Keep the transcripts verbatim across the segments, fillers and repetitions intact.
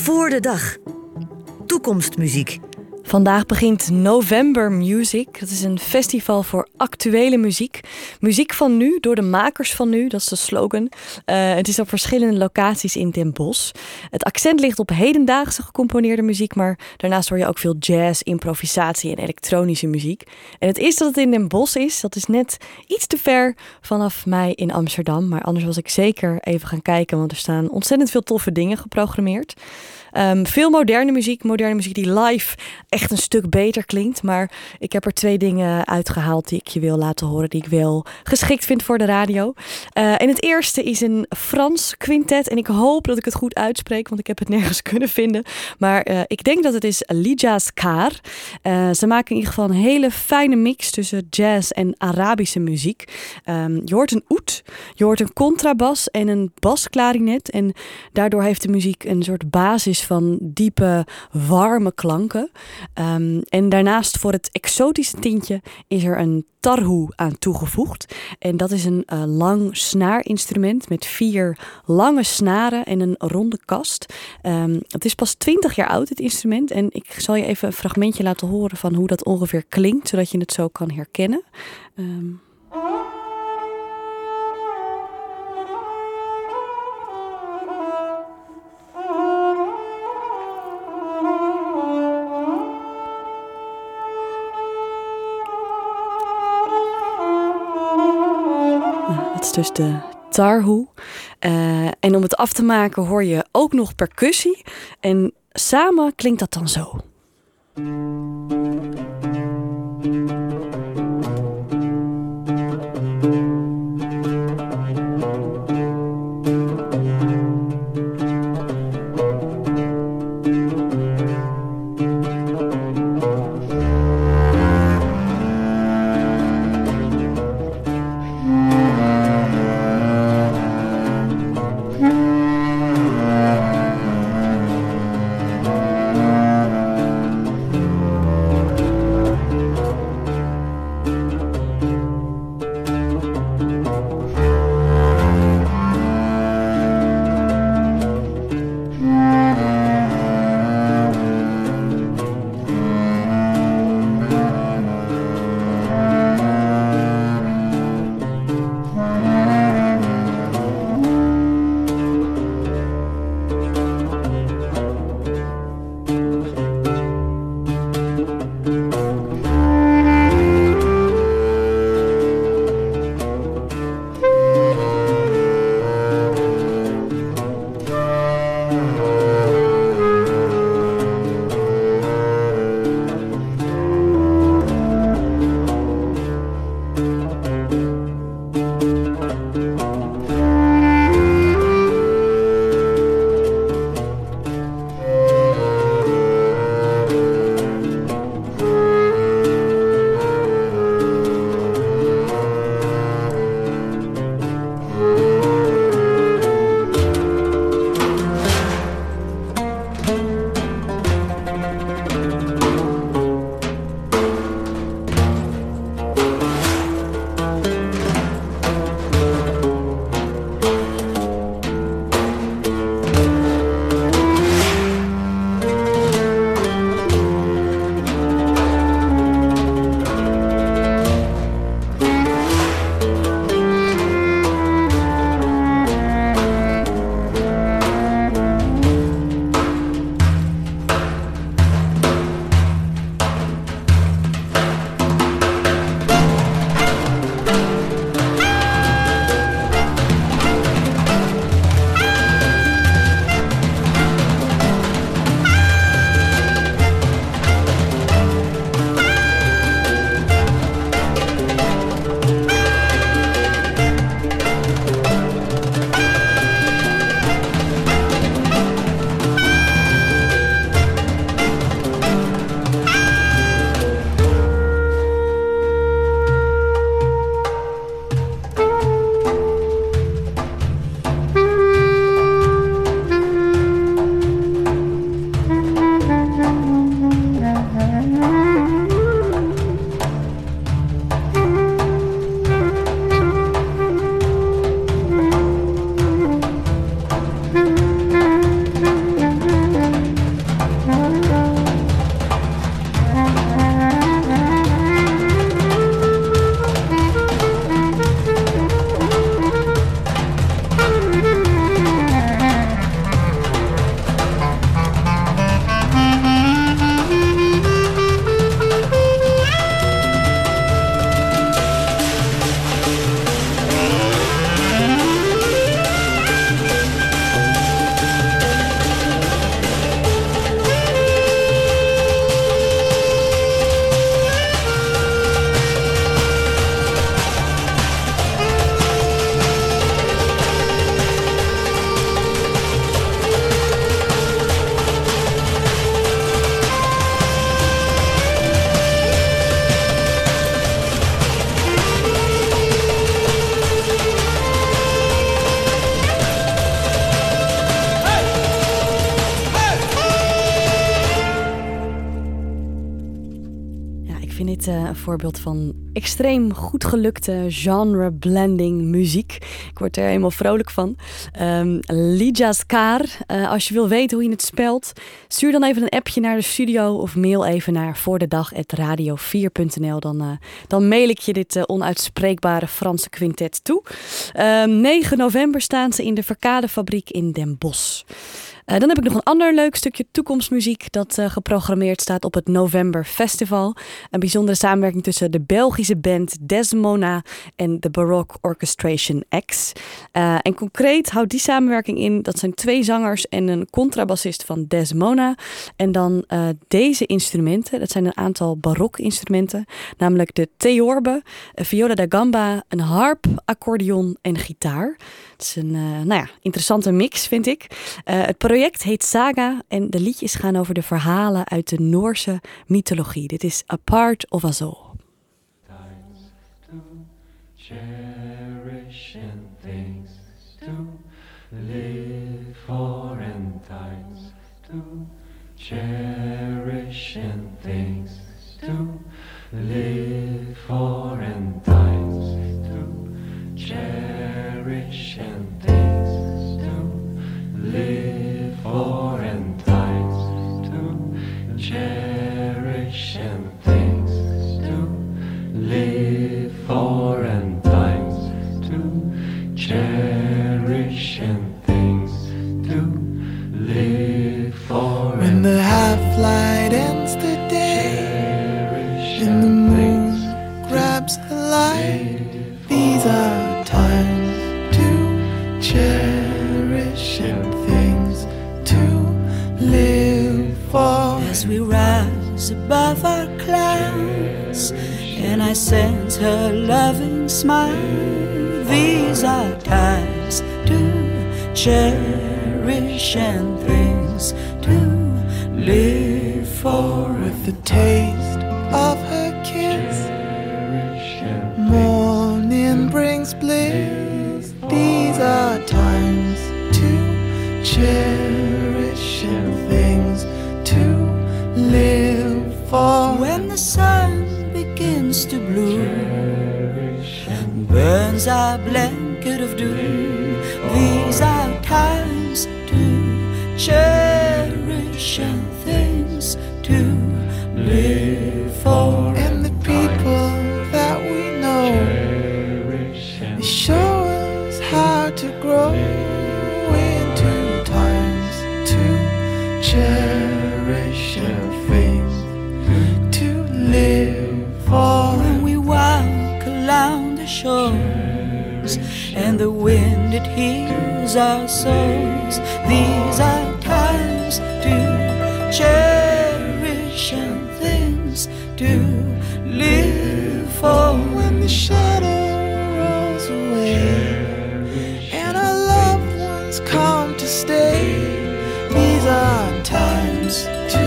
voor de dag. Toekomstmuziek. Vandaag begint November Music. Dat is een festival voor actuele muziek. Muziek van nu, door de makers van nu, dat is de slogan. Uh, het is op verschillende locaties in Den Bosch. Het accent ligt op hedendaagse gecomponeerde muziek, maar daarnaast hoor je ook veel jazz, improvisatie en elektronische muziek. En het is dat het in Den Bosch is, dat is net iets te ver vanaf mij in Amsterdam. Maar anders was ik zeker even gaan kijken, want er staan ontzettend veel toffe dingen geprogrammeerd. Um, veel moderne muziek, moderne muziek die live echt een stuk beter klinkt. Maar ik heb er twee dingen uitgehaald die ik je wil laten horen, die ik wel geschikt vind voor de radio. Uh, en het eerste is een Frans quintet. En ik hoop dat ik het goed uitspreek, want ik heb het nergens kunnen vinden. Maar uh, ik denk dat het is Lijaz Kar. Uh, ze maken in ieder geval een hele fijne mix tussen jazz en Arabische muziek. Um, je hoort een oud, je hoort een contrabas en een basklarinet. En daardoor heeft de muziek een soort basis van diepe, warme klanken. Um, en daarnaast voor het exotische tintje is er een tarhu aan toegevoegd. En dat is een uh, lang snaarinstrument met vier lange snaren en een ronde kast. Um, het is pas twintig jaar oud, het instrument. En ik zal je even een fragmentje laten horen van hoe dat ongeveer klinkt, zodat je het zo kan herkennen. Um, Dat is dus de tarhu. Uh, en om het af te maken hoor je ook nog percussie. En samen klinkt dat dan zo. vind dit uh, een voorbeeld van extreem goed gelukte genre blending muziek. Ik word er helemaal vrolijk van. Um, Lijaskar, uh, als je wil weten hoe je het spelt, stuur dan even een appje naar de studio of mail even naar voordedag at radio vier punt n l. Dan, uh, dan mail ik je dit uh, onuitspreekbare Franse quintet toe. Um, negen november staan ze in de Verkadefabriek in Den Bosch. Uh, dan heb ik nog een ander leuk stukje toekomstmuziek dat uh, geprogrammeerd staat op het November Festival. Een bijzondere samenwerking tussen de Belgische band Desmona en de Baroque Orchestration X. Uh, en concreet houdt die samenwerking in, dat zijn twee zangers en een contrabassist van Desmona. En dan uh, deze instrumenten, dat zijn een aantal barok instrumenten, namelijk de theorbe, een viola da gamba, een harp, accordeon en gitaar. Het is een uh, nou ja, interessante mix, vind ik. Uh, het project heet Saga en de liedjes gaan over de verhalen uit de Noorse mythologie. Dit is A Part of Us All. Times to cherish and things to live for and times to cherish and things to live for and times to cherish and things to live for and times to cherish and things to live for and times to cherish and things to live for. When the half light ends the day and the moon grabs the light, these are times to cherish and things to live for. As we rise above our clouds and I sense her loving smile, these are times to cherish and things to live for. With the taste of her kiss, morning brings bliss. These are times to cherish and things to live for. When the sun begins to bloom, burns our blanket of doom, these are times to cherish and things to live for. And the people that we know, they show us how to grow into times to cherish and things to live for. When we walk along the shores and the wind it heals our souls, these are times to cherish and things to live for. When the shadow rolls away and our loved ones come to stay, these are times to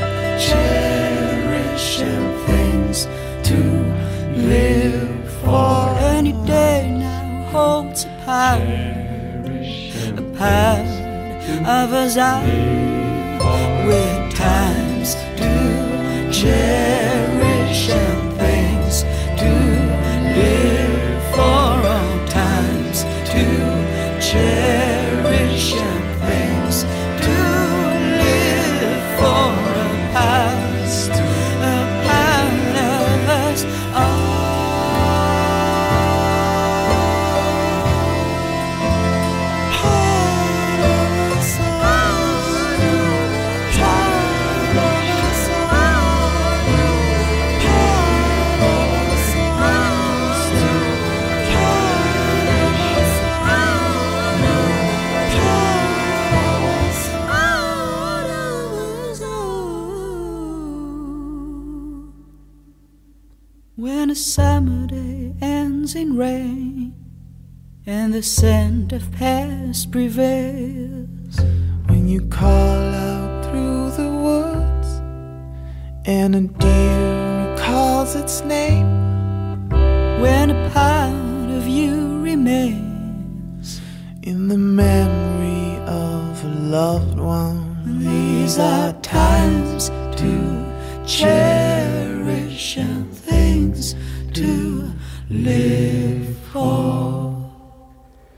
cherish and things to live for. Any day now holds a part, a part of us all, with times to cherish and things to live for. All times to cherish and things to live for. A past, a part of us all. When a summer day ends in rain and the scent of past prevails, when you call out through the woods and a deer recalls its name, when a part of you remains in the memory of a loved one, these are times to cherish special things to live for.